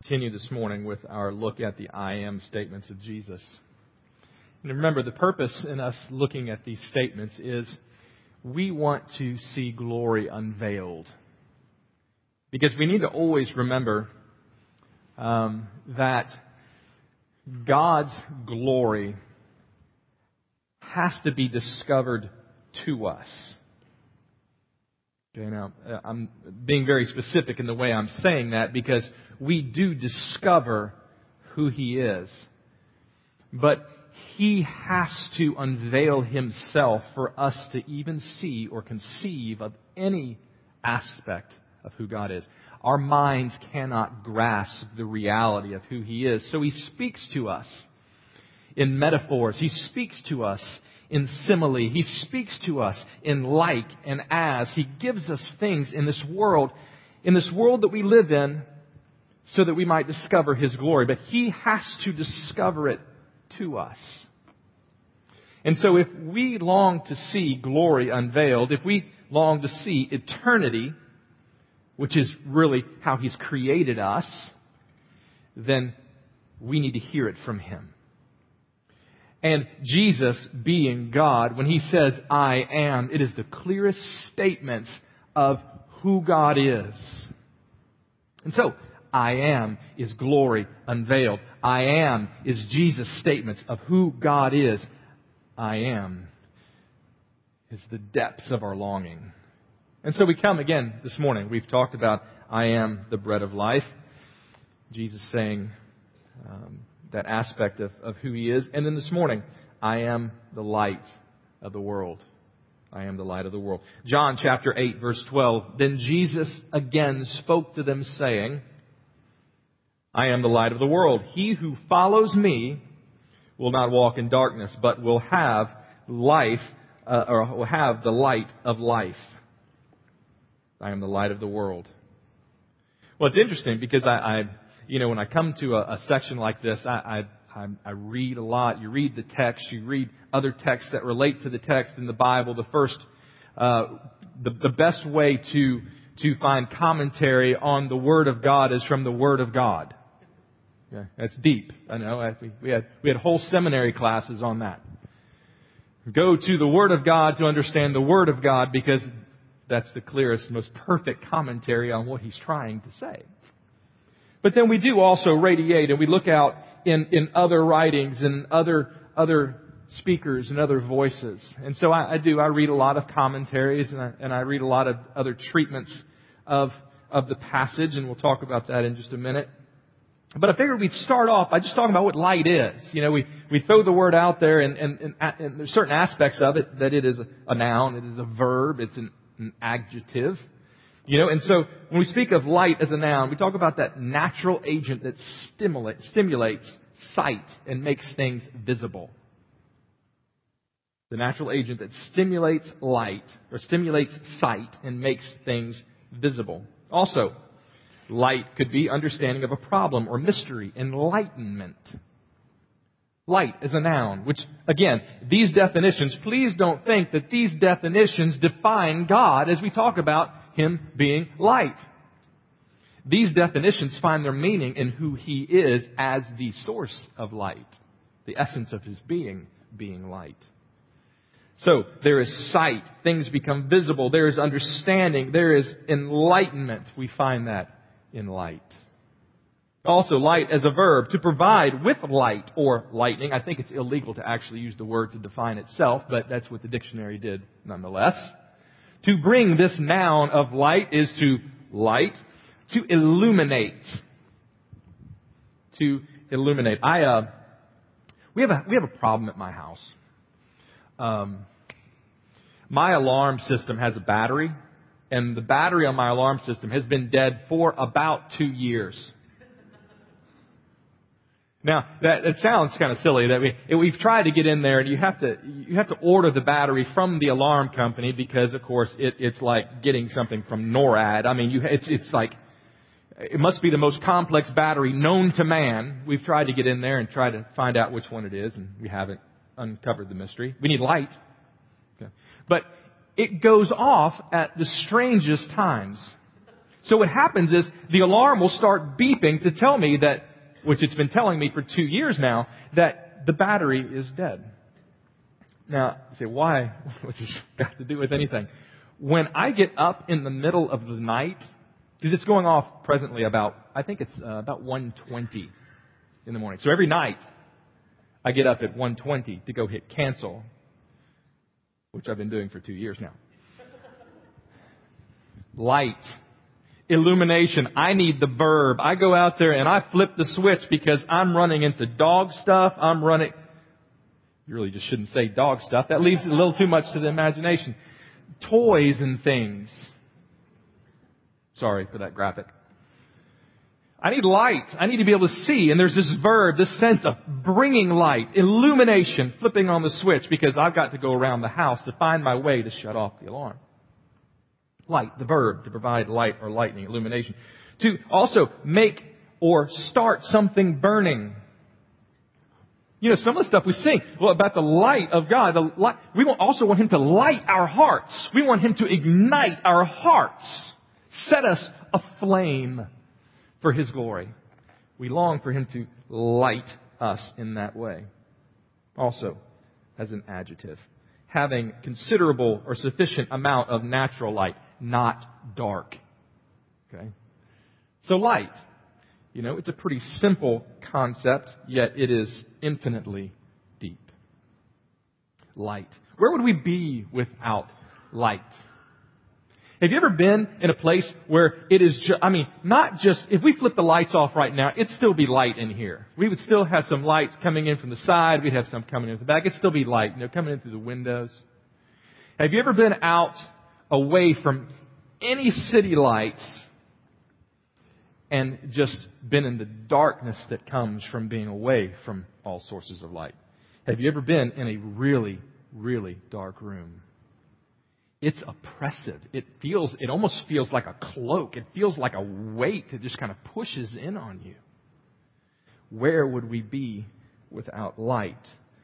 continue this morning with our look at the I am statements of Jesus. And remember, the purpose in us looking at these statements is we want to see glory unveiled. Because we need to always remember that God's glory has to be discovered to us. Okay, now, I'm being very specific in the way I'm saying that because we do discover who He is. But He has to unveil Himself for us to even see or conceive of any aspect of who God is. Our minds cannot grasp the reality of who He is. So He speaks to us in metaphors. He speaks to us in simile. He speaks to us in like and as. He gives us things in this world that we live in, so that we might discover His glory. But He has to discover it to us. And so if we long to see glory unveiled, if we long to see eternity, which is really how He's created us, then we need to hear it from Him. And Jesus, being God, when He says, I am, it is the clearest statements of who God is. And so, I am is glory unveiled. I am is Jesus' statements of who God is. I am is the depths of our longing. And so we come again this morning. We've talked about I am the bread of life. Jesus saying that aspect of who He is. And then this morning, I am the light of the world. I am the light of the world. John chapter 8 verse 12. Then Jesus again spoke to them saying, I am the light of the world. He who follows me will not walk in darkness, but will have life, or will have the light of life. I am the light of the world. Well, it's interesting because when I come to a section like this, I read a lot. You read the text. You read other texts that relate to the text in the Bible. The best way to find commentary on the Word of God is from the Word of God. Yeah, that's deep. I know. We had whole seminary classes on that. Go to the Word of God to understand the Word of God, because that's the clearest, most perfect commentary on what He's trying to say. But then we do also radiate, and we look out in other writings and other speakers and other voices. And so I read a lot of commentaries, and I read a lot of other treatments of the passage, and we'll talk about that in just a minute. But I figured we'd start off by just talking about what light is. We throw the word out there, and there's certain aspects of it that it is a noun, it is a verb, it's an adjective. And so when we speak of light as a noun, we talk about that natural agent that stimulates sight and makes things visible. The natural agent that stimulates light, or stimulates sight and makes things visible. Also, light could be understanding of a problem or mystery, enlightenment. Light is a noun, which, again, these definitions, please don't think that these definitions define God as we talk about Him being light. These definitions find their meaning in who He is as the source of light, the essence of His being light. So, there is sight. Things become visible. There is understanding. There is enlightenment. We find that in light. Also, light as a verb, to provide with light or lightning. I think it's illegal to actually use the word to define itself, but that's what the dictionary did nonetheless. To bring this noun of light is to light, to illuminate. To illuminate. We have a problem at my house. My alarm system has a battery, and the battery on my alarm system has been dead for about 2 years. Now, that sounds kind of silly that we've tried to get in there, and you have to order the battery from the alarm company, because of course it's like getting something from NORAD. I mean, it's like, it must be the most complex battery known to man. We've tried to get in there and try to find out which one it is, and we haven't uncovered the mystery. We need light. Okay. But it goes off at the strangest times. So what happens is the alarm will start beeping to tell me that, which it's been telling me for 2 years now, that the battery is dead. Now, you say, why? What's this got to do with anything? When I get up in the middle of the night, because it's going off presently about 1:20 in the morning. So every night, I get up at 1:20 to go hit cancel, which I've been doing for 2 years now. Light. Illumination. I need the verb. I go out there and I flip the switch because I'm running into dog stuff. You really just shouldn't say dog stuff. That leaves a little too much to the imagination. Toys and things. Sorry for that graphic. I need light. I need to be able to see. And there's this verb, this sense of bringing light, illumination, flipping on the switch because I've got to go around the house to find my way to shut off the alarm. Light, the verb, to provide light or lightning, illumination. To also make or start something burning. You know, some of the stuff we sing, about the light of God, we also want Him to light our hearts. We want Him to ignite our hearts, set us aflame for His glory. We long for Him to light us in that way. Also, as an adjective, having considerable or sufficient amount of natural light, not dark. Okay? So light. You know, it's a pretty simple concept, yet it is infinitely deep. Light. Where would we be without light? Have you ever been in a place where it is not just, if we flip the lights off right now, it'd still be light in here. We would still have some lights coming in from the side. We'd have some coming in from the back. It'd still be light, coming in through the windows. Have you ever been out away from any city lights and just been in the darkness that comes from being away from all sources of light? Have you ever been in a really, really dark room? It's oppressive. It almost feels like a cloak. It feels like a weight that just kind of pushes in on you. Where would we be without light?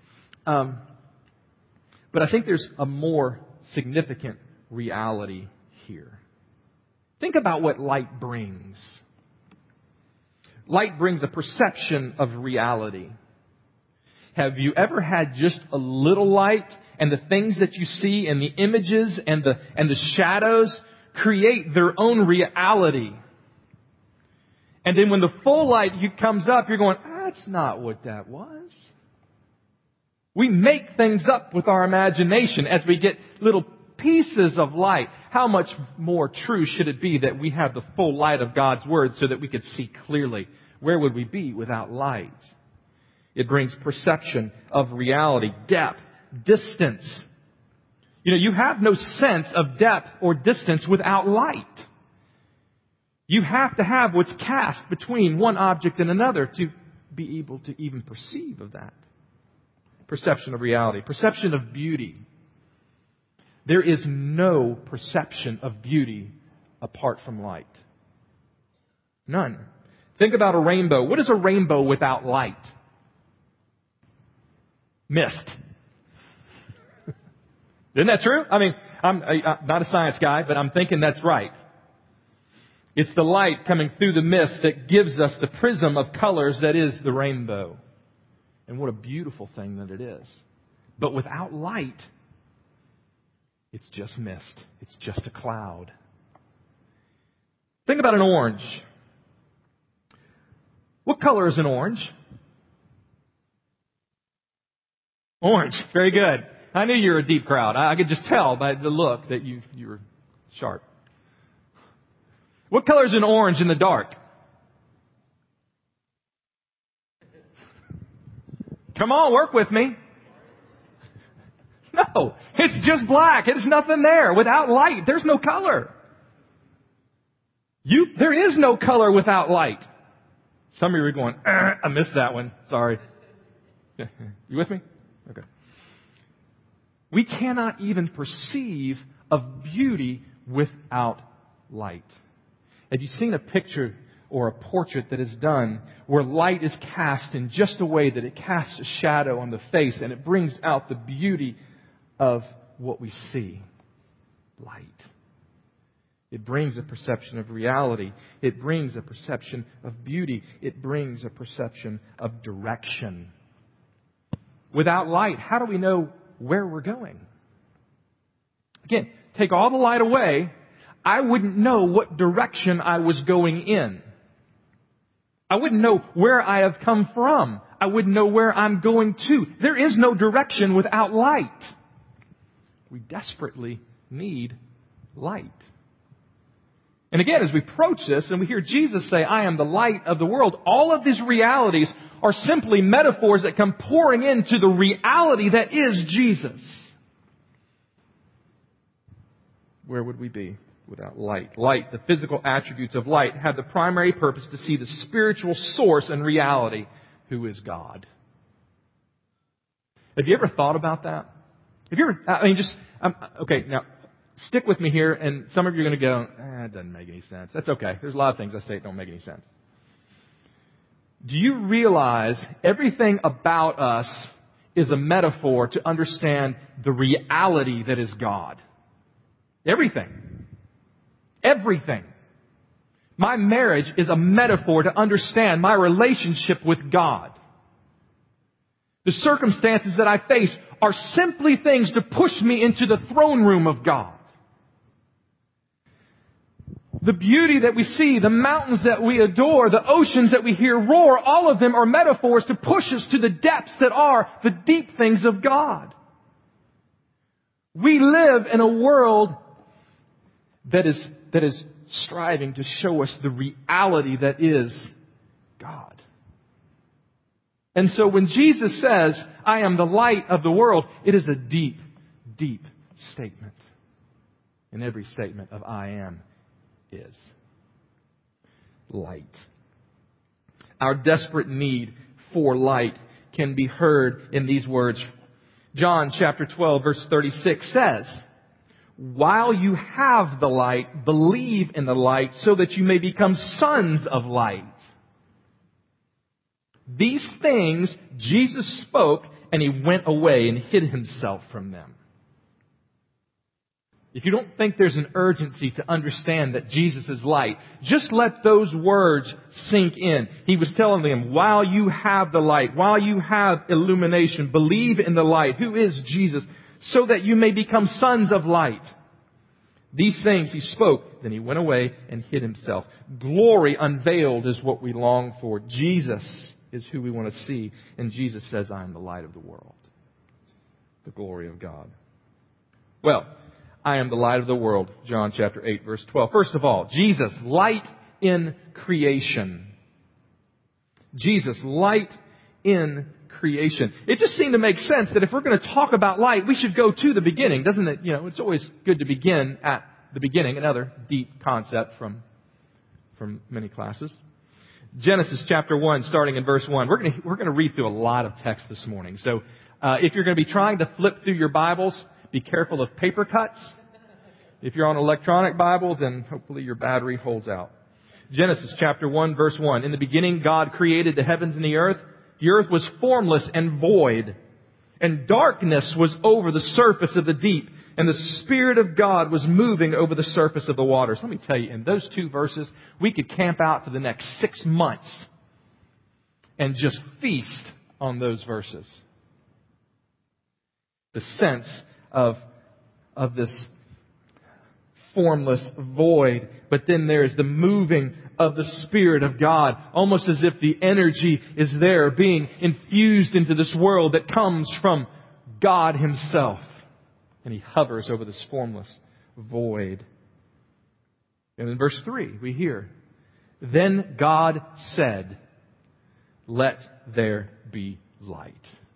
But I think there's a more significant reality here. Think about what light brings. Light brings a perception of reality. Have you ever had just a little light and the things that you see and the images and the shadows create their own reality? And then when the full light comes up, you're going, that's not what that was. We make things up with our imagination as we get little pieces of light. How much more true should it be that we have the full light of God's Word so that we could see clearly? Where would we be without light? It brings perception of reality, depth, distance. You have no sense of depth or distance without light. You have to have what's cast between one object and another to be able to even perceive of that. Perception of reality, perception of beauty. There is no perception of beauty apart from light. None. Think about a rainbow. What is a rainbow without light? Mist. Isn't that true? I'm not a science guy, but I'm thinking that's right. It's the light coming through the mist that gives us the prism of colors that is the rainbow. And what a beautiful thing that it is. But without light, it's just mist. It's just a cloud. Think about an orange. What color is an orange? Orange. Very good. I knew you were a deep crowd. I could just tell by the look that you were sharp. What color is an orange in the dark? Come on, work with me. No, it's just black. There's nothing there. Without light, there's no color. There is no color without light. Some of you are going, I missed that one. Sorry. You with me? Okay. We cannot even perceive of beauty without light. Have you seen a picture or a portrait that is done where light is cast in just a way that it casts a shadow on the face and it brings out the beauty of what we see? Light. It brings a perception of reality. It brings a perception of beauty. It brings a perception of direction. Without light, how do we know where we're going? Again, take all the light away, I wouldn't know what direction I was going in. I wouldn't know where I have come from. I wouldn't know where I'm going to. There is no direction without light. We desperately need light. And again, as we approach this and we hear Jesus say, I am the light of the world, all of these realities are simply metaphors that come pouring into the reality that is Jesus. Where would we be without light? Light, the physical attributes of light, have the primary purpose to see the spiritual source and reality, who is God. Have you ever thought about that? Have you ever, okay, now, stick with me here, and some of you are going to go, it doesn't make any sense. That's okay. There's a lot of things I say that don't make any sense. Do you realize everything about us is a metaphor to understand the reality that is God? Everything. Everything. My marriage is a metaphor to understand my relationship with God. The circumstances that I face are simply things to push me into the throne room of God. The beauty that we see, the mountains that we adore, the oceans that we hear roar, all of them are metaphors to push us to the depths that are the deep things of God. We live in a world that is striving to show us the reality that is God. And so when Jesus says, I am the light of the world, it is a deep, deep statement. And every statement of I am is light. Our desperate need for light can be heard in these words. John chapter 12 verse 36 says, while you have the light, believe in the light so that you may become sons of light. These things Jesus spoke, and He went away and hid Himself from them. If you don't think there's an urgency to understand that Jesus is light, just let those words sink in. He was telling them, while you have the light, while you have illumination, believe in the light, who is Jesus, so that you may become sons of light. These things He spoke, then He went away and hid Himself. Glory unveiled is what we long for. Jesus is who we want to see. And Jesus says, I am the light of the world. The glory of God. Well, I am the light of the world. John chapter 8 verse 12. First of all, Jesus, light in creation. Jesus, light in creation. It just seemed to make sense that if we're going to talk about light, we should go to the beginning, doesn't it? You know, it's always good to begin at the beginning. Another deep concept from many classes. Genesis chapter 1, starting in verse 1. We're going to read through a lot of text this morning. So if you're going to be trying to flip through your Bibles, be careful of paper cuts. If you're on an electronic Bible, then hopefully your battery holds out. Genesis chapter 1, verse 1. In the beginning, God created the heavens and the earth. The earth was formless and void, and darkness was over the surface of the deep, and the Spirit of God was moving over the surface of the waters. Let me tell you, in those two verses, we could camp out for the next 6 months and just feast on those verses. The sense of this formless void, but then there's the moving of the Spirit of God, almost as if the energy is there being infused into this world that comes from God Himself. And He hovers over this formless void. And in verse 3, we hear, then God said, let there be light.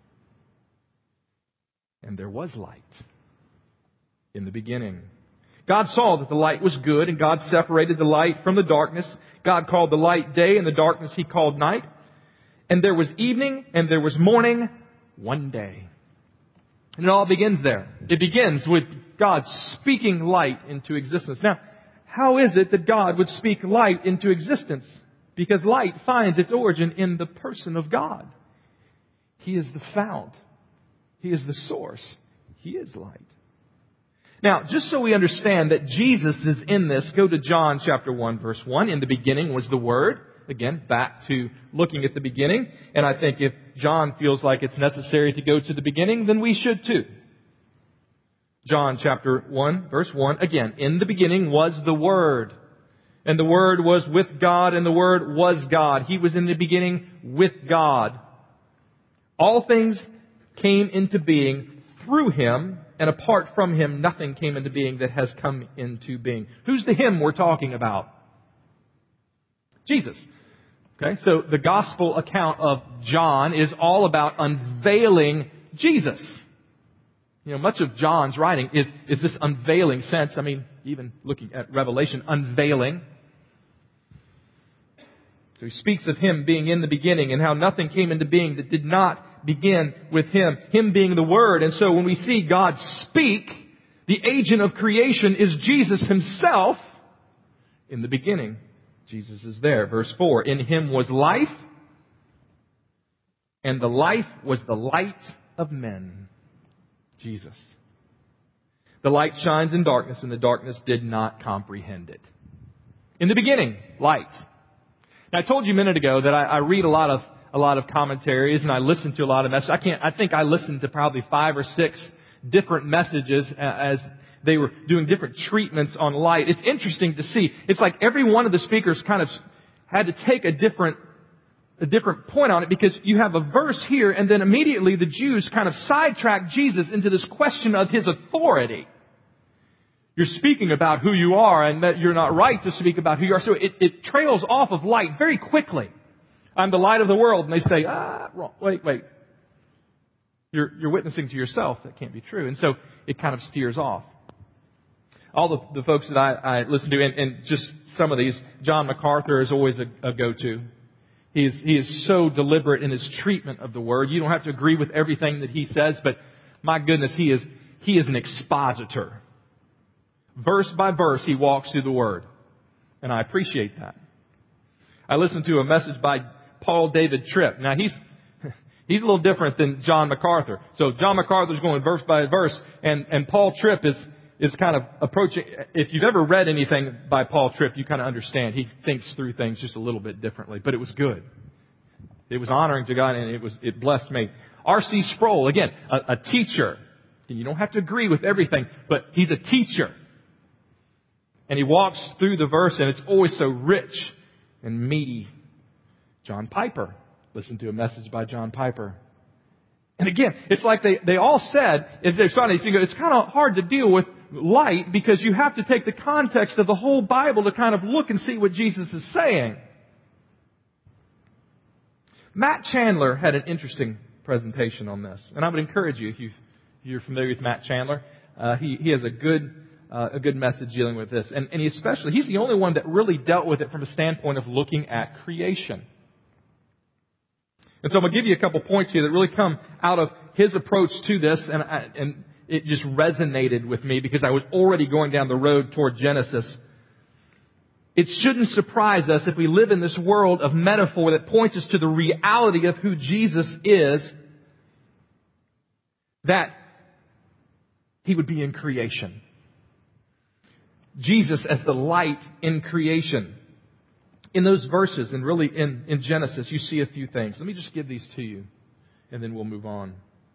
And there was light in the beginning. God saw that the light was good, and God separated the light from the darkness. God called the light day, and the darkness He called night. And there was evening, and there was morning, one day. And it all begins there. It begins with God speaking light into existence. Now, how is it that God would speak light into existence? Because light finds its origin in the person of God. He is the fount. He is the source. He is light. Now, just so we understand that Jesus is in this, go to John chapter 1, verse 1. In the beginning was the Word. Again, back to looking at the beginning. And I think if John feels like it's necessary to go to the beginning, then we should too. John chapter 1, verse 1. Again, in the beginning was the Word. And the Word was with God, and the Word was God. He was in the beginning with God. All things came into being through Him, and apart from Him, nothing came into being that has come into being. Who's the Him we're talking about? Jesus. Okay, so the gospel account of John is all about unveiling Jesus. You know, much of John's writing is this unveiling sense. I mean, even looking at Revelation, unveiling. So he speaks of Him being in the beginning and how nothing came into being that did not begin with Him. Him being the Word. And so when we see God speak, the agent of creation is Jesus Himself. In the beginning, Jesus is there. Verse 4, in Him was life, and the life was the light of men. Jesus. The light shines in darkness, and the darkness did not comprehend it. In the beginning, light. Now, I told you a minute ago that I read a lot of commentaries, and I listen to a lot of messages. I think I listened to probably 5 or 6 different messages as they were doing different treatments on light. It's interesting to see. It's like every one of the speakers kind of had to take a different point on it, because you have a verse here, and then immediately the Jews kind of sidetrack Jesus into this question of His authority. You're speaking about who you are, and that you're not right to speak about who you are. So it trails off of light very quickly. I'm the light of the world. And they say, wrong. Wait. You're witnessing to yourself. That can't be true. And so it kind of steers off. All the folks that I listen to, and just some of these, John MacArthur is always a go-to. He is so deliberate in his treatment of the Word. You don't have to agree with everything that he says, but my goodness, he is an expositor. Verse by verse, he walks through the Word. And I appreciate that. I listened to a message by Paul David Tripp. Now, he's a little different than John MacArthur. So John MacArthur's going verse by verse, and Paul Tripp is kind of approaching. If you've ever read anything by Paul Tripp, you kind of understand. He thinks through things just a little bit differently, but it was good. It was honoring to God, and it blessed me. R.C. Sproul, again, a teacher. You don't have to agree with everything, but he's a teacher. And he walks through the verse, and it's always so rich and meaty. John Piper. Listen to a message by John Piper. And again, it's like they all said, as they're starting, it's kind of hard to deal with light, because you have to take the context of the whole Bible to kind of look and see what Jesus is saying. Matt Chandler had an interesting presentation on this. And I would encourage you, if you're familiar with Matt Chandler, he has a good message dealing with this. And he's the only one that really dealt with it from a standpoint of looking at creation. And so I'm going to give you a couple points here that really come out of his approach to this, and it just resonated with me because I was already going down the road toward Genesis. It shouldn't surprise us if we live in this world of metaphor that points us to the reality of who Jesus is, that He would be in creation. Jesus as the light in creation. In those verses, and really in Genesis, you see a few things. Let me just give these to you, and then we'll move on.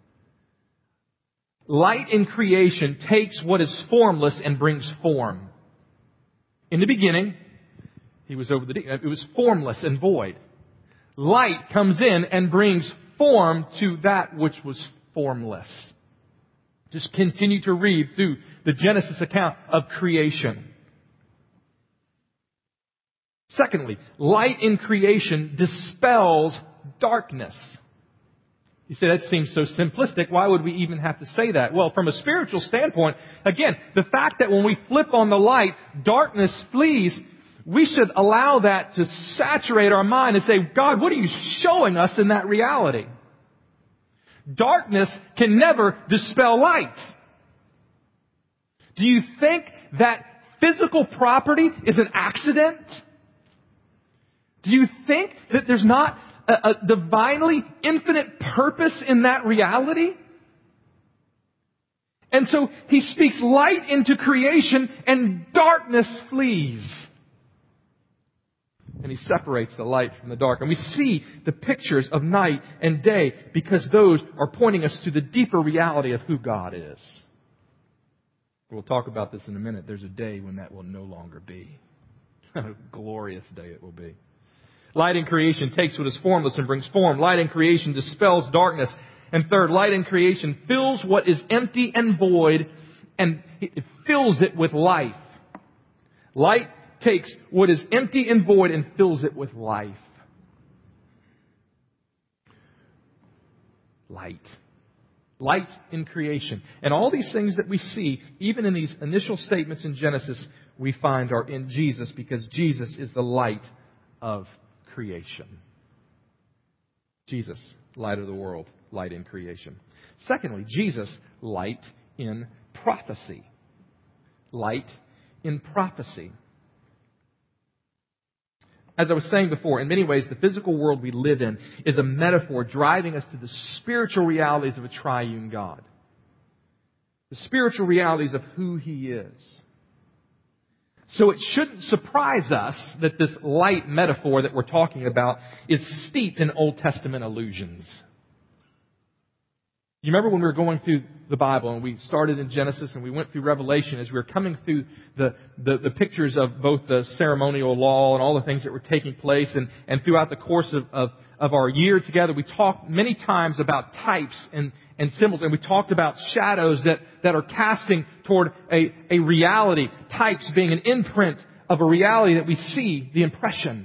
Light in creation takes what is formless and brings form. In the beginning, it was formless and void. Light comes in and brings form to that which was formless. Just continue to read through the Genesis account of creation. Secondly, light in creation dispels darkness. You say, that seems so simplistic. Why would we even have to say that? Well, from a spiritual standpoint, again, the fact that when we flip on the light, darkness flees, we should allow that to saturate our mind and say, God, what are you showing us in that reality? Darkness can never dispel light. Do you think that physical property is an accident? Do you think that there's not a divinely infinite purpose in that reality? And so He speaks light into creation and darkness flees. And He separates the light from the dark. And we see the pictures of night and day because those are pointing us to the deeper reality of who God is. We'll talk about this in a minute. There's a day when that will no longer be. A glorious day it will be. Light in creation takes what is formless and brings form. Light in creation dispels darkness. And third, light in creation fills what is empty and void, and it fills it with life. Light takes what is empty and void and fills it with life. Light. Light in creation. And all these things that we see, even in these initial statements in Genesis, we find are in Jesus because Jesus is the light of creation. Jesus, light of the world, light in creation. Secondly, Jesus, light in prophecy. Light in prophecy. As I was saying before, in many ways, the physical world we live in is a metaphor driving us to the spiritual realities of a triune God. The spiritual realities of who He is. So it shouldn't surprise us that this light metaphor that we're talking about is steeped in Old Testament allusions. You remember when we were going through the Bible and we started in Genesis and we went through Revelation as we were coming through the pictures of both the ceremonial law and all the things that were taking place and throughout the course of our year together, we talked many times about types and symbols, and we talked about shadows that are casting toward a reality, types being an imprint of a reality that we see, the impression.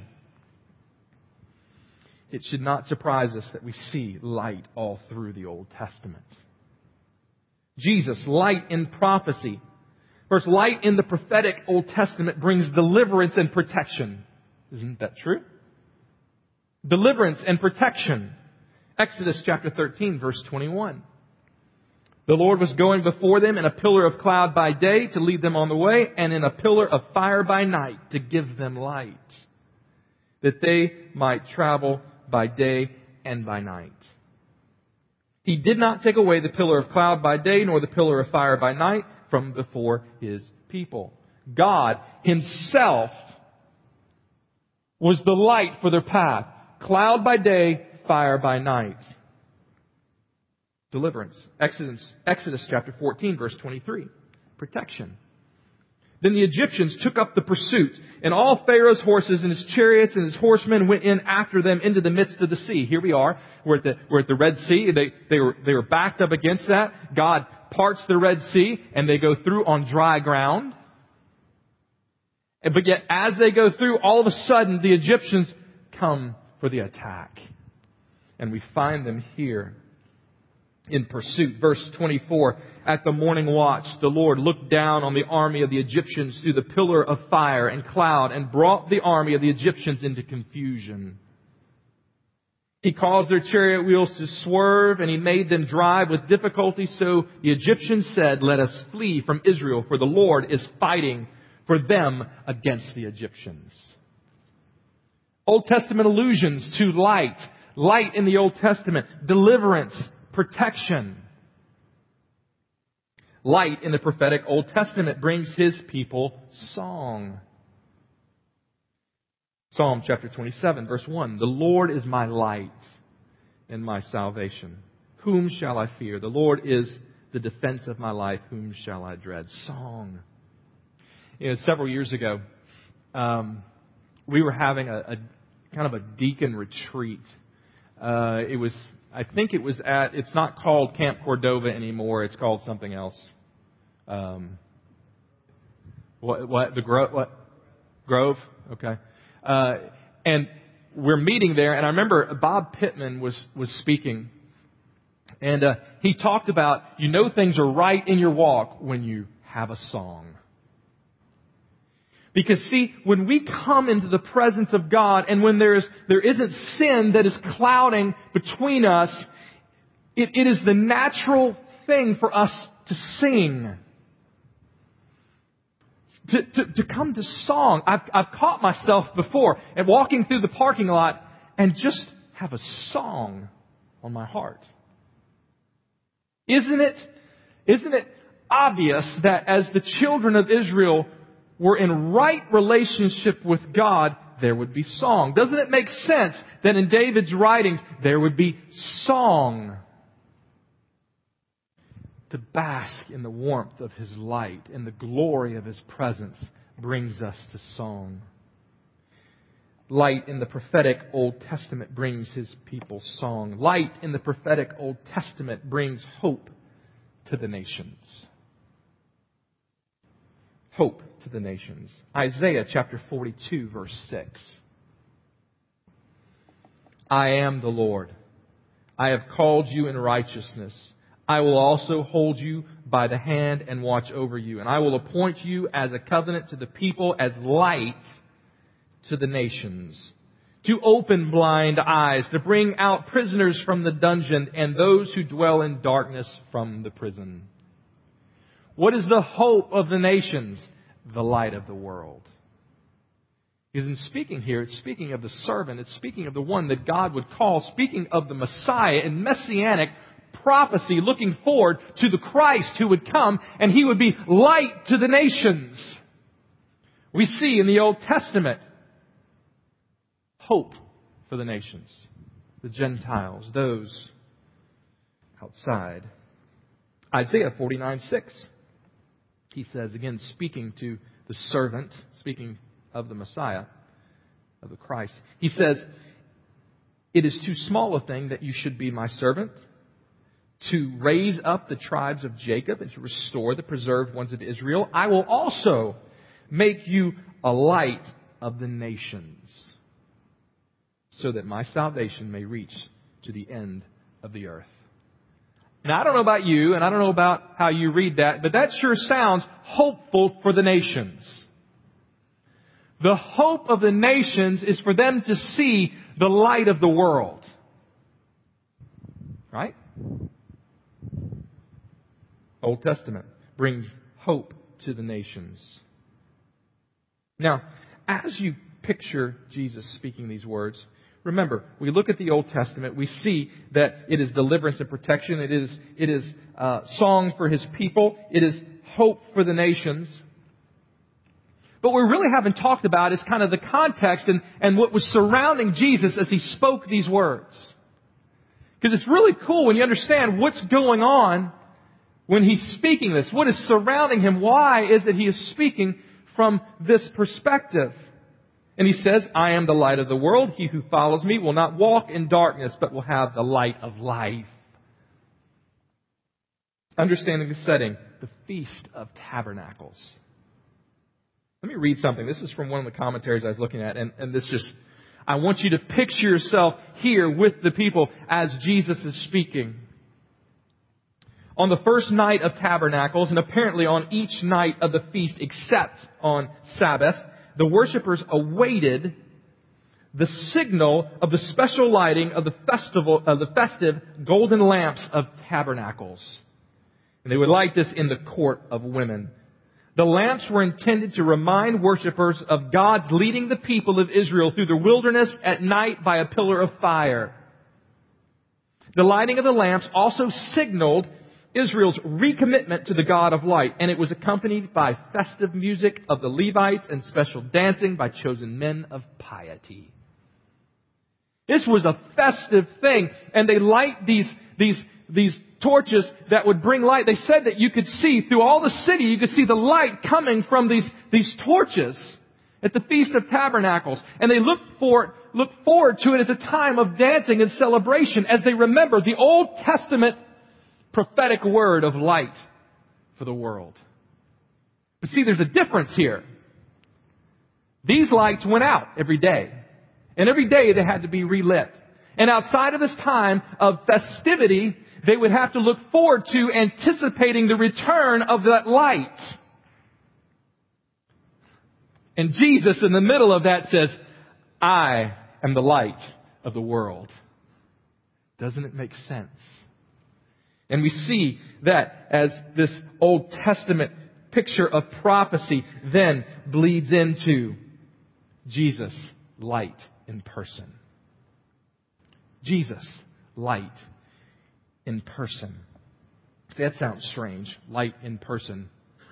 It should not surprise us that we see light all through the Old Testament. Jesus, light in prophecy. First, light in the prophetic Old Testament brings deliverance and protection. Isn't that true? Deliverance and protection. Exodus chapter 13, verse 21. The Lord was going before them in a pillar of cloud by day to lead them on the way, and in a pillar of fire by night to give them light, that they might travel by day and by night. He did not take away the pillar of cloud by day, nor the pillar of fire by night from before His people. God Himself was the light for their path. Cloud by day, fire by night. Deliverance. Exodus chapter 14, verse 23. Protection. Then the Egyptians took up the pursuit, and all Pharaoh's horses and his chariots and his horsemen went in after them into the midst of the sea. Here we are. We're at the Red Sea. They were backed up against that. God parts the Red Sea, and they go through on dry ground. But yet, as they go through, all of a sudden, the Egyptians come for the attack. And we find them here in pursuit. Verse 24, at the morning watch, the Lord looked down on the army of the Egyptians through the pillar of fire and cloud and brought the army of the Egyptians into confusion. He caused their chariot wheels to swerve, and He made them drive with difficulty. So the Egyptians said, let us flee from Israel, for the Lord is fighting for them against the Egyptians. Old Testament allusions to light. Light in the Old Testament. Deliverance. Protection. Light in the prophetic Old Testament brings His people song. Psalm chapter 27, verse 1. The Lord is my light and my salvation. Whom shall I fear? The Lord is the defense of my life. Whom shall I dread? Song. Several years ago, we were having a kind of a deacon retreat. It's not called Camp Cordova anymore. It's called something else. Grove? Okay. And we're meeting there, and I remember Bob Pittman was speaking, and he talked about, things are right in your walk when you have a song. Because see, when we come into the presence of God and when there isn't sin that is clouding between us, it is the natural thing for us to sing. To come to song. I've caught myself before and walking through the parking lot and just have a song on my heart. Isn't it obvious that as the children of Israel were in right relationship with God, there would be song. Doesn't it make sense that in David's writings there would be song? To bask in the warmth of His light and the glory of His presence brings us to song. Light in the prophetic Old Testament brings His people song. Light in the prophetic Old Testament brings hope to the nations. Hope to the nations. Isaiah chapter 42, verse 6. I am the Lord. I have called you in righteousness. I will also hold you by the hand and watch over you. And I will appoint you as a covenant to the people, as light to the nations. To open blind eyes, to bring out prisoners from the dungeon and those who dwell in darkness from the prison. What is the hope of the nations? The light of the world. Because in speaking here, it's speaking of the servant. It's speaking of the one that God would call. Speaking of the Messiah in messianic prophecy, looking forward to the Christ who would come, and He would be light to the nations. We see in the Old Testament hope for the nations, the Gentiles, those outside. Isaiah 49:6. He says, again, speaking to the servant, speaking of the Messiah, of the Christ. He says, it is too small a thing that you should be my servant, to raise up the tribes of Jacob and to restore the preserved ones of Israel. I will also make you a light of the nations, so that my salvation may reach to the end of the earth. Now, I don't know about you, and I don't know about how you read that, but that sure sounds hopeful for the nations. The hope of the nations is for them to see the light of the world. Right? Old Testament brings hope to the nations. Now, as you picture Jesus speaking these words, remember, we look at the Old Testament, we see that it is deliverance and protection, it is song for His people, it is hope for the nations. But what we really haven't talked about is kind of the context and what was surrounding Jesus as He spoke these words. Because it's really cool when you understand what's going on when He's speaking this. What is surrounding Him? Why is it He is speaking from this perspective? And He says, I am the light of the world. He who follows me will not walk in darkness, but will have the light of life. Understanding the setting, the Feast of Tabernacles. Let me read something. This is from one of the commentaries I was looking at. And this just, I want you to picture yourself here with the people as Jesus is speaking. On the first night of Tabernacles, and apparently on each night of the feast except on Sabbath, the worshippers awaited the signal of the special lighting of the festive golden lamps of tabernacles. And they would light this in the court of women. The lamps were intended to remind worshippers of God's leading the people of Israel through the wilderness at night by a pillar of fire. The lighting of the lamps also signaled Israel's recommitment to the God of light, and it was accompanied by festive music of the Levites and special dancing by chosen men of piety. This was a festive thing, and they light these torches that would bring light. They said that you could see through all the city, you could see the light coming from these torches at the Feast of Tabernacles. And they looked forward to it as a time of dancing and celebration as they remembered the Old Testament prophetic word of light for the world. But see, there's a difference here. These lights went out every day. And every day they had to be relit. And outside of this time of festivity, they would have to look forward to anticipating the return of that light. And Jesus in the middle of that says, I am the light of the world. Doesn't it make sense? And we see that as this Old Testament picture of prophecy then bleeds into Jesus, light in person. Jesus, light in person. See, that sounds strange. Light in person.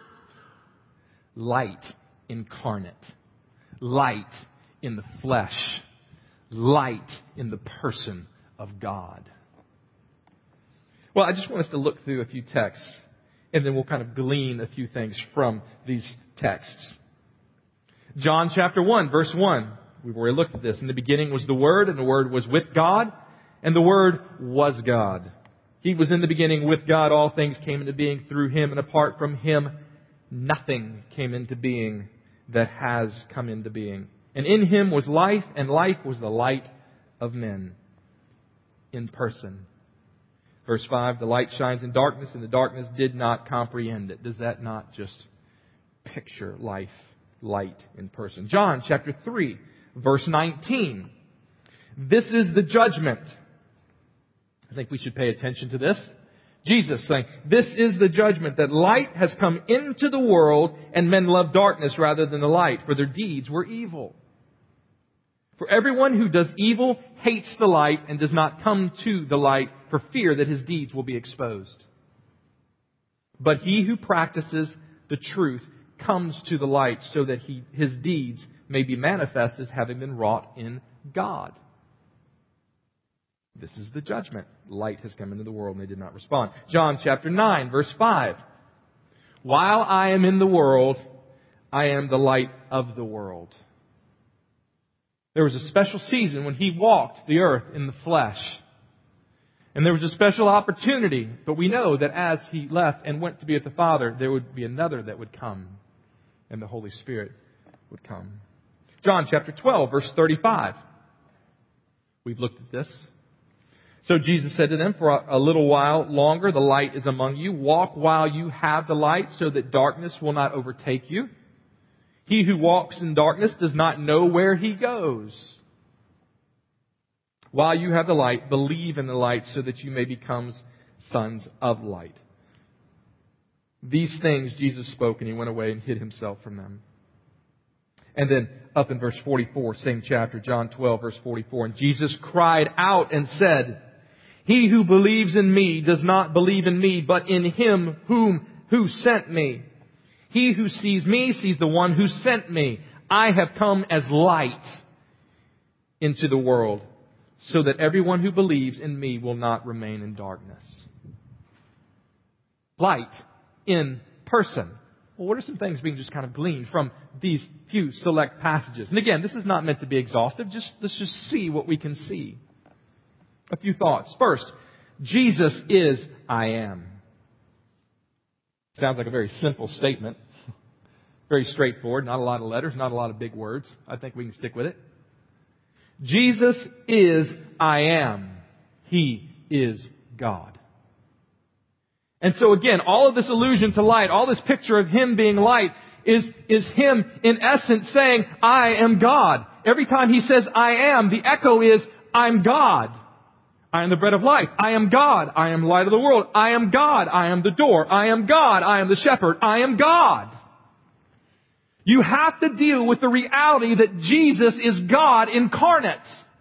Light incarnate. Light in the flesh. Light in the person of God. Well, I just want us to look through a few texts, and then we'll kind of glean a few things from these texts. John chapter 1, verse 1. We've already looked at this. In the beginning was the Word, and the Word was with God, and the Word was God. He was in the beginning with God. All things came into being through Him, and apart from Him, nothing came into being that has come into being. And in Him was life, and life was the light of men. In person. Verse 5, the light shines in darkness, and the darkness did not comprehend it. Does that not just picture life, light in person? John chapter 3, verse 19. This is the judgment. I think we should pay attention to this. Jesus saying, this is the judgment, that light has come into the world, and men love darkness rather than the light, for their deeds were evil. For everyone who does evil hates the light and does not come to the light for fear that his deeds will be exposed. But he who practices the truth comes to the light so that his deeds may be manifest as having been wrought in God. This is the judgment. Light has come into the world and they did not respond. John chapter 9, verse 5. While I am in the world, I am the light of the world. There was a special season when He walked the earth in the flesh. And there was a special opportunity. But we know that as He left and went to be with the Father, there would be another that would come. And the Holy Spirit would come. John chapter 12, verse 35. We've looked at this. So Jesus said to them, for a little while longer the light is among you. Walk while you have the light, so that darkness will not overtake you. He who walks in darkness does not know where he goes. While you have the light, believe in the light, so that you may become sons of light. These things Jesus spoke, and He went away and hid Himself from them. And then up in verse 44, same chapter, John 12, verse 44. And Jesus cried out and said, he who believes in me does not believe in me, but in Him who sent me. He who sees me sees the one who sent me. I have come as light into the world, so that everyone who believes in me will not remain in darkness. Light in person. Well, what are some things we can just kind of glean from these few select passages? And again, this is not meant to be exhaustive. Let's just see what we can see. A few thoughts. First, Jesus is I am. Sounds like a very simple statement. Very straightforward. Not a lot of letters, not a lot of big words. I think we can stick with it. Jesus is I am. He is God. And so again, all of this allusion to light, all this picture of Him being light is Him in essence saying, I am God. Every time He says I am, the echo is, I'm God. I am the bread of life. I am God. I am the light of the world. I am God. I am the door. I am God. I am the shepherd. I am God. You have to deal with the reality that Jesus is God incarnate.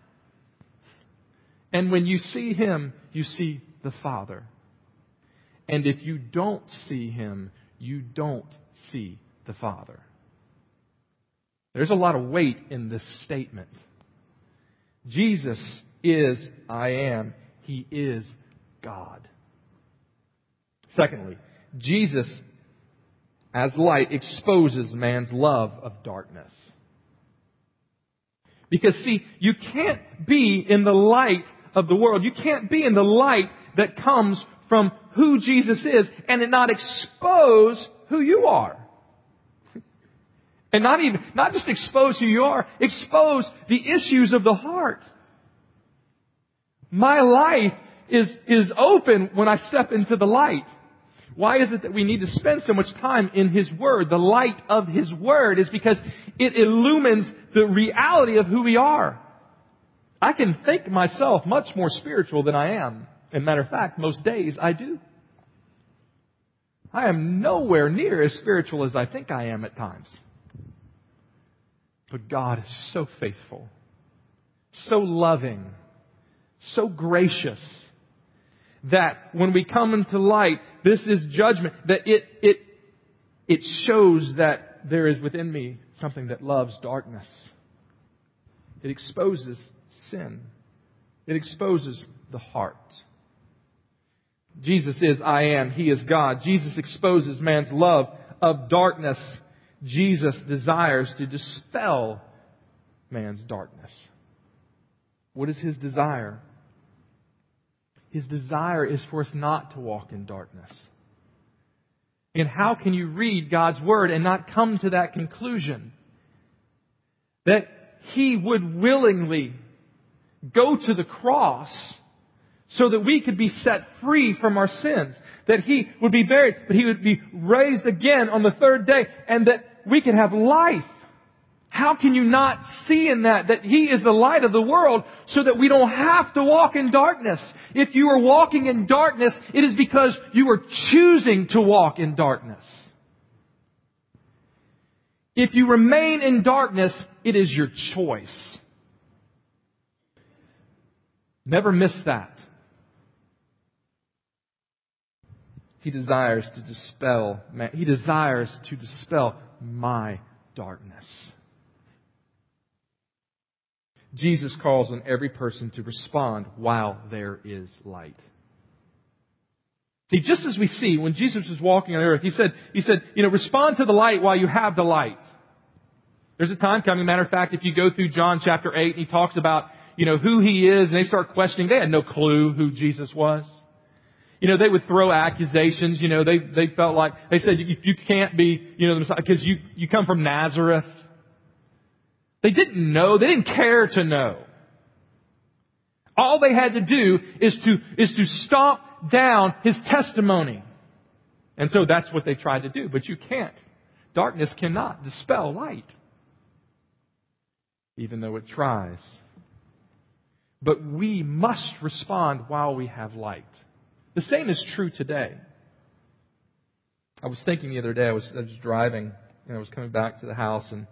And when you see Him, you see the Father. And if you don't see Him, you don't see the Father. There's a lot of weight in this statement. Jesus is I am. He is God. Secondly, Jesus as light exposes man's love of darkness. Because see, you can't be in the light of the world. You can't be in the light that comes from who Jesus is and it not expose who you are. And not just expose who you are, expose the issues of the heart. My life is open when I step into the light. Why is it that we need to spend so much time in His Word? The light of His Word is because it illumines the reality of who we are. I can think myself much more spiritual than I am. As a matter of fact, most days I do. I am nowhere near as spiritual as I think I am at times. But God is so faithful, so loving, so gracious, that when we come into light, this is judgment, that it shows that there is within me something that loves darkness. It exposes sin. It exposes the heart. Jesus is I am. He is God. Jesus exposes man's love of darkness. Jesus desires to dispel man's darkness. What is His desire? His desire is for us not to walk in darkness. And how can you read God's Word and not come to that conclusion? That He would willingly go to the cross so that we could be set free from our sins. That He would be buried, but He would be raised again on the third day, and that we could have life. How can you not see in that He is the light of the world so that we don't have to walk in darkness? If you are walking in darkness, it is because you are choosing to walk in darkness. If you remain in darkness, it is your choice. Never miss that. He desires to dispel my darkness. Jesus calls on every person to respond while there is light. See, just as we see when Jesus was walking on earth, He said, respond to the light while you have the light. There's a time coming, matter of fact, if you go through John chapter 8, He talks about, who He is, and they start questioning. They had no clue who Jesus was. They would throw accusations. They felt like, they said, you can't be, the Messiah because you come from Nazareth. They didn't know. They didn't care to know. All they had to do is to stomp down His testimony. And so that's what they tried to do. But you can't. Darkness cannot dispel light, even though it tries. But we must respond while we have light. The same is true today. I was thinking the other day, I was driving, and I was coming back to the house, and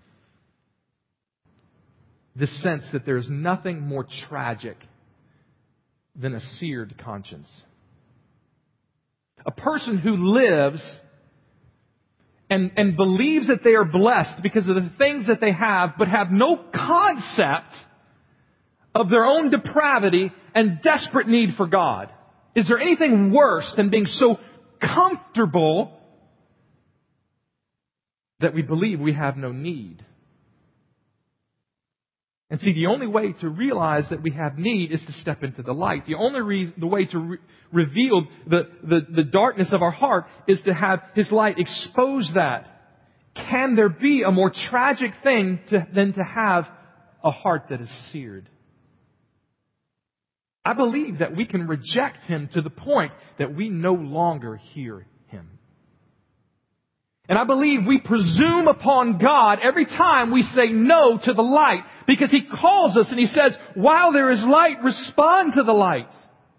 this sense that there's nothing more tragic than a seared conscience. A person who lives and believes that they are blessed because of the things that they have, but have no concept of their own depravity and desperate need for God. Is there anything worse than being so comfortable that we believe we have no need? And see, the only way to realize that we have need is to step into the light. The way to reveal the darkness of our heart is to have His light expose that. Can there be a more tragic thing than to have a heart that is seared? I believe that we can reject Him to the point that we no longer hear Him. And I believe we presume upon God every time we say no to the light, because He calls us and He says, while there is light, respond to the light.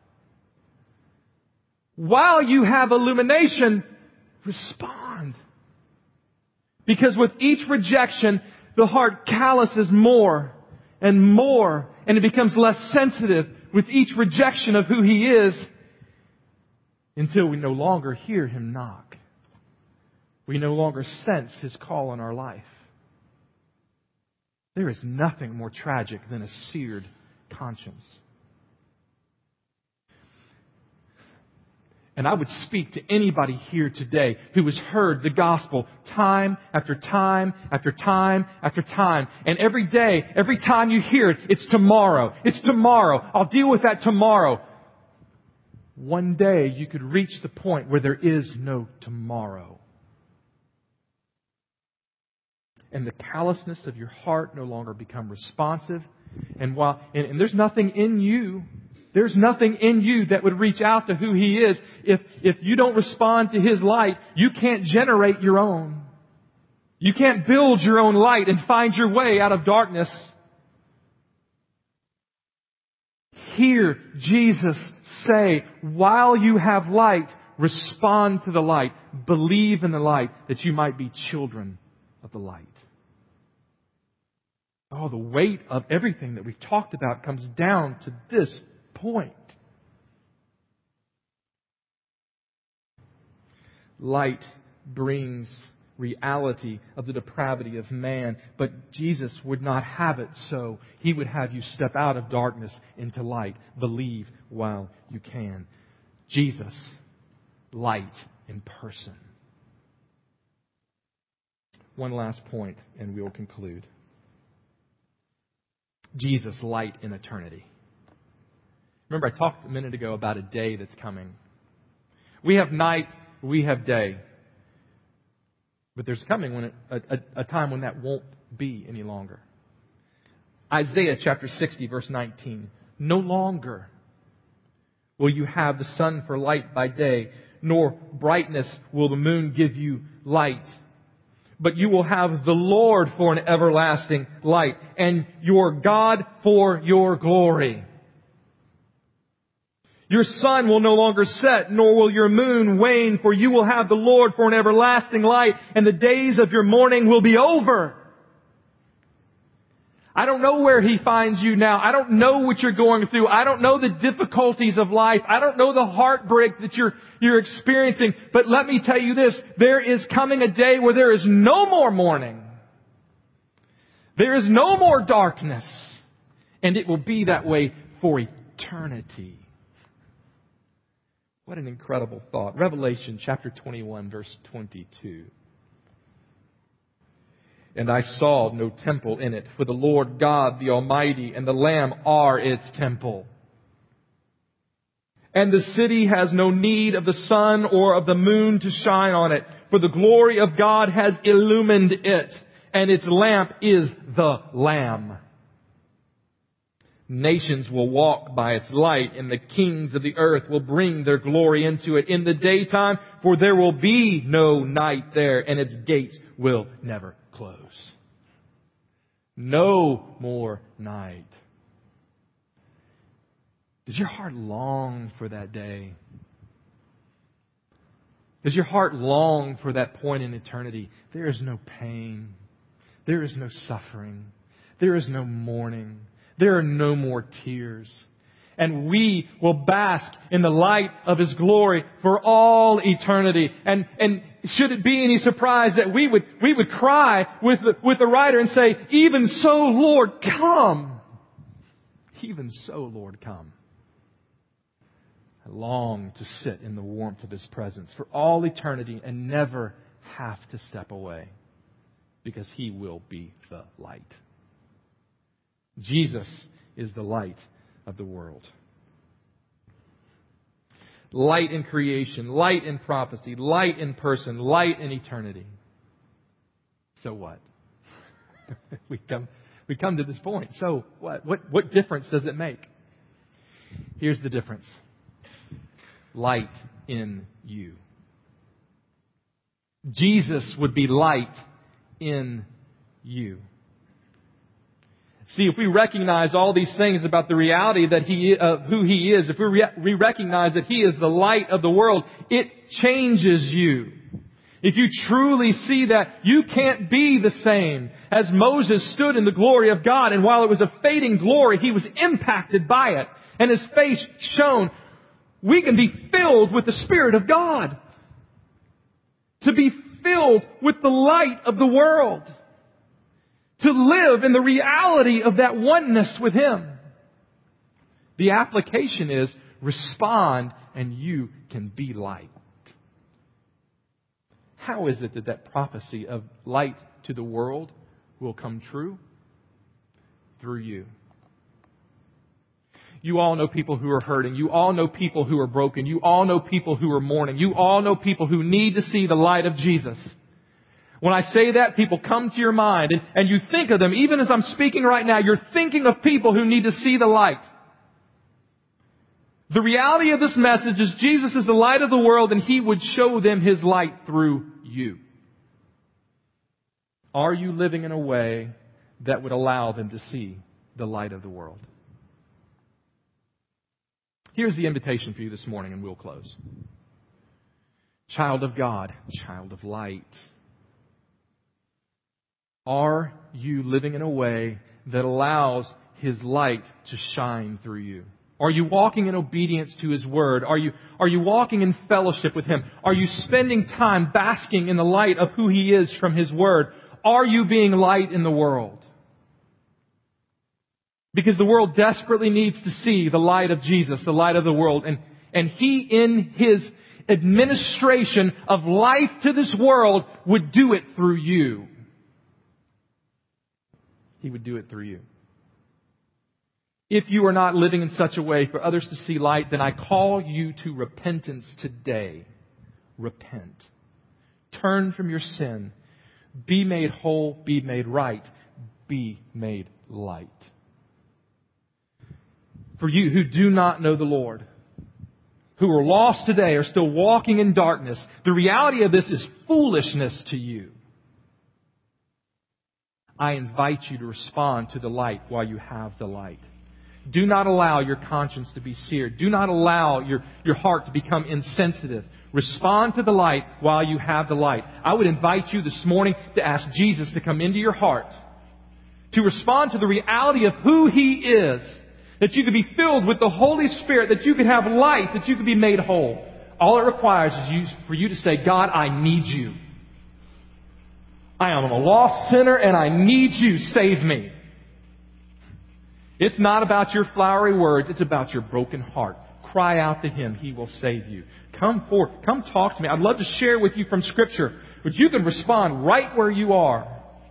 While you have illumination, respond. Because with each rejection, the heart calluses more and more, and it becomes less sensitive with each rejection of who He is, until we no longer hear Him knock. We no longer sense His call on our life. There is nothing more tragic than a seared conscience. And I would speak to anybody here today who has heard the gospel time after time after time after time. And every day, every time you hear it, it's tomorrow. It's tomorrow. I'll deal with that tomorrow. One day you could reach the point where there is no tomorrow. And the callousness of your heart no longer become responsive. And there's nothing in you. There's nothing in you that would reach out to who He is. If you don't respond to His light, you can't generate your own. You can't build your own light and find your way out of darkness. Hear Jesus say, while you have light, respond to the light. Believe in the light that you might be children of the light. Oh, the weight of everything that we've talked about comes down to this point. Light brings reality of the depravity of man, but Jesus would not have it so. He would have you step out of darkness into light. Believe while you can. Jesus, light in person. One last point, and we will conclude. Jesus, light in eternity. Remember, I talked a minute ago about a day that's coming. We have night, we have day. But there's coming a time when that won't be any longer. Isaiah chapter 60, verse 19. No longer will you have the sun for light by day, nor brightness will the moon give you light. But you will have the Lord for an everlasting light, and your God for your glory. Your sun will no longer set, nor will your moon wane, for you will have the Lord for an everlasting light, and the days of your mourning will be over. I don't know where He finds you now. I don't know what you're going through. I don't know the difficulties of life. I don't know the heartbreak that you're experiencing. But let me tell you this, there is coming a day where there is no more mourning. There is no more darkness. And it will be that way for eternity. What an incredible thought. Revelation chapter 21, verse 22. And I saw no temple in it, for the Lord God, the Almighty, and the Lamb are its temple. And the city has no need of the sun or of the moon to shine on it, for the glory of God has illumined it, and its lamp is the Lamb. Nations will walk by its light, and the kings of the earth will bring their glory into it in the daytime, for there will be no night there, and its gates will never close. No more night. Does your heart long for that day? Does your heart long for that point in eternity? There is no pain. There is no suffering. There is no mourning. There are no more tears. And we will bask in the light of His glory for all eternity. And should it be any surprise that we would cry with the writer and say, even so, Lord, come. Even so, Lord, come. I long to sit in the warmth of His presence for all eternity and never have to step away, because He will be the light. Jesus is the light of the world. Light in creation, light in prophecy, light in person, light in eternity. So what? we come to this point. So what? What difference does it make? Here's the difference. Light in you. Jesus would be light in you. See, if we recognize all these things about the reality that who He is, if we recognize that He is the light of the world, it changes you. If you truly see that, you can't be the same. As Moses stood in the glory of God, and while it was a fading glory, he was impacted by it, and his face shone. We can be filled with the Spirit of God. To be filled with the light of the world. To live in the reality of that oneness with Him. The application is respond and you can be light. How is it that prophecy of light to the world will come true? Through you. You all know people who are hurting. You all know people who are broken. You all know people who are mourning. You all know people who need to see the light of Jesus. When I say that, people come to your mind and you think of them. Even as I'm speaking right now, you're thinking of people who need to see the light. The reality of this message is Jesus is the light of the world, and He would show them His light through you. Are you living in a way that would allow them to see the light of the world? Here's the invitation for you this morning, and we'll close. Child of God, child of light. Are you living in a way that allows His light to shine through you? Are you walking in obedience to His Word? Are you walking in fellowship with Him? Are you spending time basking in the light of who He is from His Word? Are you being light in the world? Because the world desperately needs to see the light of Jesus, the light of the world. And He, in His administration of life to this world, would do it through you. He would do it through you. If you are not living in such a way for others to see light, then I call you to repentance today. Repent. Turn from your sin. Be made whole. Be made right. Be made light. For you who do not know the Lord, who are lost today, are still walking in darkness, the reality of this is foolishness to you. I invite you to respond to the light while you have the light. Do not allow your conscience to be seared. Do not allow your heart to become insensitive. Respond to the light while you have the light. I would invite you this morning to ask Jesus to come into your heart, to respond to the reality of who He is, that you could be filled with the Holy Spirit, that you could have life, that you could be made whole. All it requires is for you to say, God, I need you. I am a lost sinner and I need you. Save me. It's not about your flowery words. It's about your broken heart. Cry out to Him. He will save you. Come forth. Come talk to me. I'd love to share with you from Scripture. But you can respond right where you are.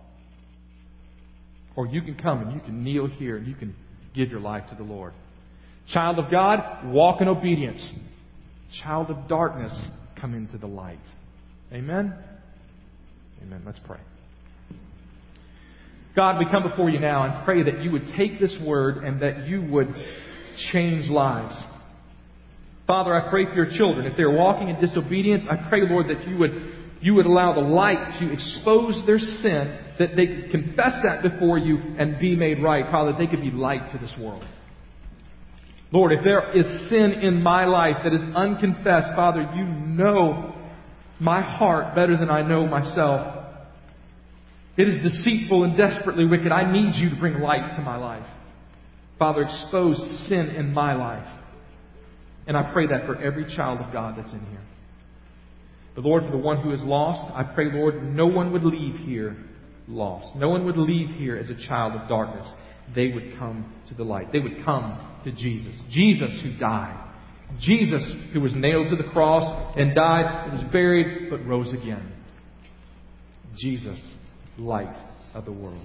Or you can come and you can kneel here and you can give your life to the Lord. Child of God, walk in obedience. Child of darkness, come into the light. Amen? Amen. Let's pray. God, we come before you now and pray that you would take this word and that you would change lives. Father, I pray for your children. If they're walking in disobedience, I pray, Lord, that you would allow the light to expose their sin, that they could confess that before you and be made right. Father, that they could be light to this world. Lord, if there is sin in my life that is unconfessed, Father, you know my heart better than I know myself. It is deceitful and desperately wicked. I need you to bring light to my life. Father, expose sin in my life. And I pray that for every child of God that's in here. But Lord, for the one who is lost, I pray, Lord, no one would leave here lost. No one would leave here as a child of darkness. They would come to the light. They would come to Jesus. Jesus who died. Jesus who was nailed to the cross and died and was buried but rose again. Jesus, light of the world.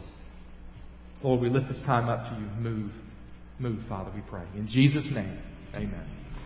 Lord, we lift this time up to you. Move, Father, we pray. In Jesus' name, amen.